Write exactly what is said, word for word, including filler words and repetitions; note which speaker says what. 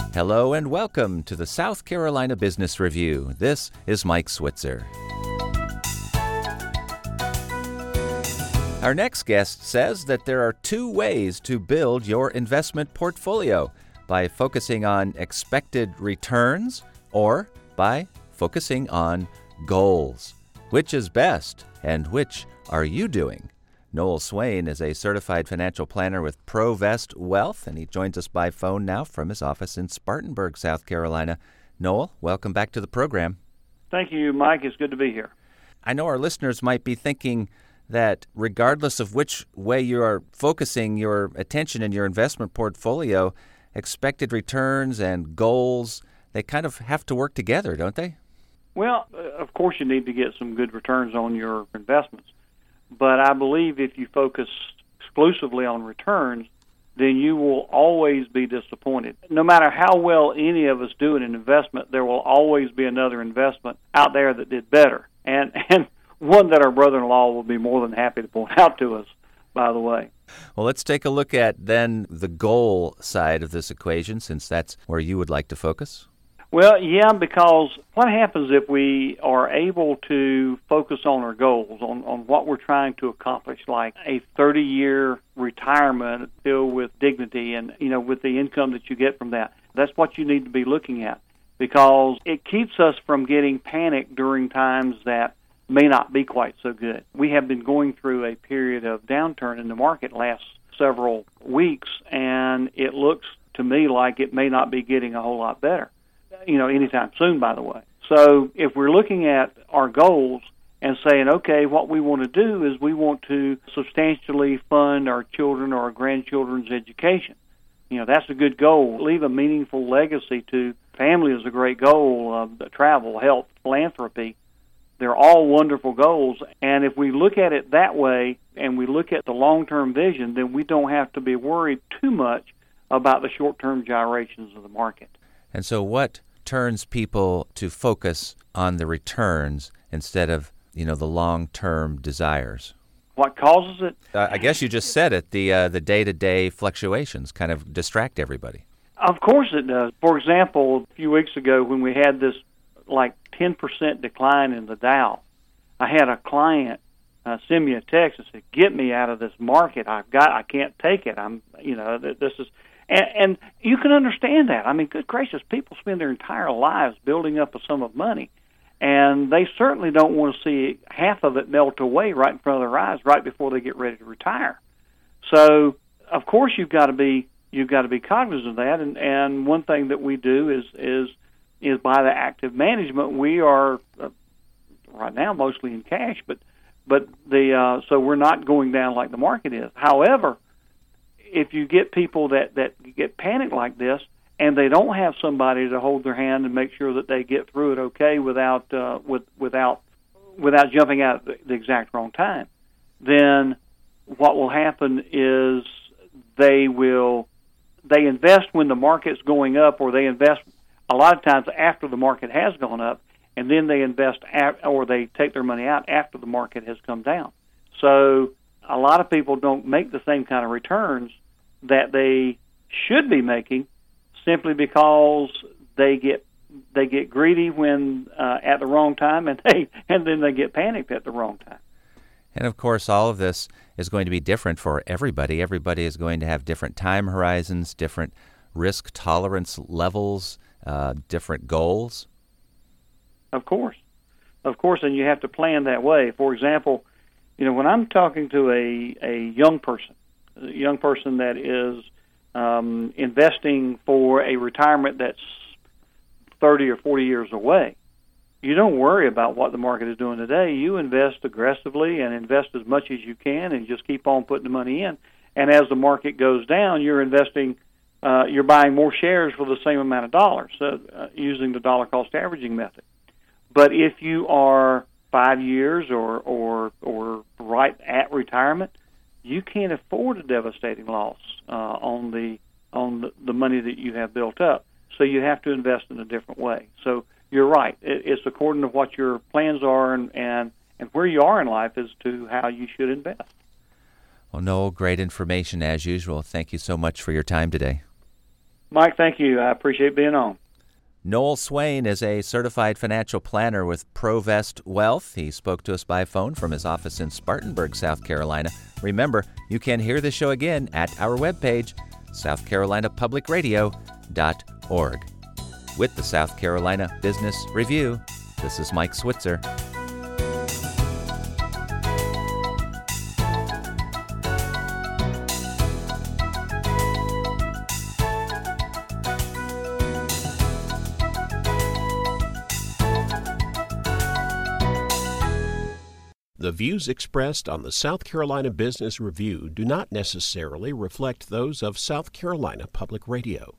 Speaker 1: Hello and welcome to the South Carolina Business Review. This is Mike Switzer. Our next guest says that there are two ways to build your investment portfolio: by focusing on expected returns or by focusing on goals. Which is best, and which are you doing? Noel Swain is a certified financial planner with Provest Wealth, and he joins us by phone now from his office in Spartanburg, South Carolina. Noel, welcome back to the program.
Speaker 2: Thank you, Mike. It's good to be here.
Speaker 1: I know our listeners might be thinking that regardless of which way you are focusing your attention in your investment portfolio, expected returns and goals, they kind of have to work together, don't they?
Speaker 2: Well, of course you need to get some good returns on your investments. But I believe if you focus exclusively on returns, then you will always be disappointed. No matter how well any of us do in an investment, there will always be another investment out there that did better. And and one that our brother-in-law will be more than happy to point out to us, by the way.
Speaker 1: Well, let's take a look at then the goal side of this equation, since that's where you would like to focus.
Speaker 2: Well, yeah, because what happens if we are able to focus on our goals, on, on what we're trying to accomplish, like a thirty-year retirement filled with dignity and, you know, with the income that you get from that. That's what you need to be looking at, because it keeps us from getting panicked during times that may not be quite so good. We have been going through a period of downturn in the market last several weeks, and it looks to me like it may not be getting a whole lot better. You know, anytime soon, by the way. So if we're looking at our goals and saying, okay, what we want to do is we want to substantially fund our children or our grandchildren's education. You know, that's a good goal. Leave a meaningful legacy to family is a great goal. Uh, travel, health, philanthropy, they're all wonderful goals. And if we look at it that way and we look at the long-term vision, then we don't have to be worried too much about the short-term gyrations of the market.
Speaker 1: And so what turns people to focus on the returns instead of, you know, the long-term desires?
Speaker 2: What causes it?
Speaker 1: Uh, I guess you just said it. The uh, the day-to-day fluctuations kind of distract everybody.
Speaker 2: Of course it does. For example, a few weeks ago when we had this like ten percent decline in the Dow, I had a client uh, send me a text and said, "Get me out of this market. I've got. I can't take it. I'm. You know, this is." And, and you can understand that. I mean, good gracious, people spend their entire lives building up a sum of money, and they certainly don't want to see half of it melt away right in front of their eyes right before they get ready to retire. So, of course, you've got to be you've got to be cognizant of that. And, and one thing that we do is is is by the active management, we are uh, right now mostly in cash, but but the uh, so we're not going down like the market is. However, if you get people that, that get panicked like this and they don't have somebody to hold their hand and make sure that they get through it okay without uh, with, without without jumping out at the exact wrong time, then what will happen is they will they invest when the market's going up, or they invest a lot of times after the market has gone up, and then they invest at, or they take their money out after the market has come down. So a lot of people don't make the same kind of returns that they should be making simply because they get they get greedy when uh, at the wrong time, and they and then they get panicked at the wrong time.
Speaker 1: And of course, all of this is going to be different for everybody. Everybody is going to have different time horizons, different risk tolerance levels, uh, different goals.
Speaker 2: Of course, of course, and you have to plan that way. For example, you know, when I'm talking to a, a young person, a young person that is um, investing for a retirement that's thirty or forty years away, you don't worry about what the market is doing today. You invest aggressively and invest as much as you can and just keep on putting the money in. And as the market goes down, you're investing, uh, you're buying more shares for the same amount of dollars, so, uh, using the dollar cost averaging method. But if you are five years or, or, or right at retirement, you can't afford a devastating loss uh, on the on the, the money that you have built up. So you have to invest in a different way. So you're right. It, it's according to what your plans are and, and, and where you are in life as to how you should invest.
Speaker 1: Well, Noel, great information as usual. Thank you so much for your time today.
Speaker 2: Mike, thank you. I appreciate being on.
Speaker 1: Noel Swain is a certified financial planner with Provest Wealth. He spoke to us by phone from his office in Spartanburg, South Carolina. Remember, you can hear the show again at our webpage, south carolina public radio dot org. With the South Carolina Business Review, this is Mike Switzer.
Speaker 3: The views expressed on the South Carolina Business Review do not necessarily reflect those of South Carolina Public Radio.